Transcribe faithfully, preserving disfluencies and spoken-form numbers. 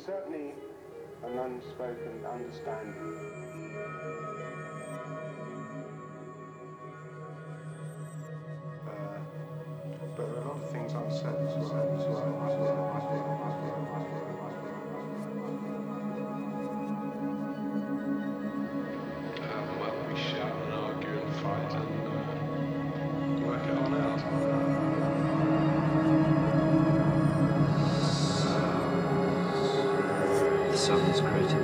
certainly an unspoken understanding. Uh, but there are a lot of things unsaid as well. As well. Uh, well, we shout and argue and fight and uh, work it on out. The sun is created